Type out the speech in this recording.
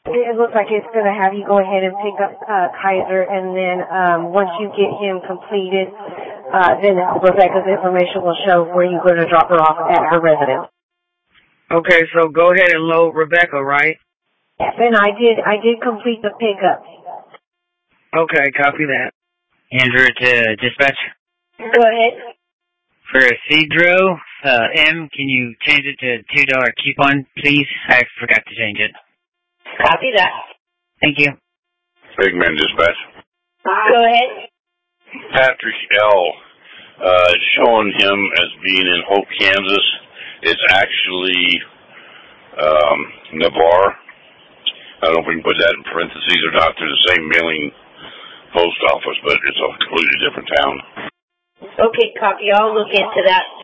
It looks like it's going to have you go ahead and pick up Kaiser, and then once you get him completed, then Rebecca's information will show where you're going to drop her off at her residence. Okay, so go ahead and load Rebecca, right? Yes, and I did complete the pickup. Okay, copy that. Andrew to dispatch. Go ahead. For Cedro, M, can you change it to $2 coupon, please? I forgot to change it. Copy that. Thank you. Bigman dispatch. Go ahead. Patrick L. Showing him as being in Hope, Kansas. It's actually Navarre. I don't know if we can put that in parentheses or not. They're the same mailing post office, but it's a completely different town. Okay, copy. I'll look into that.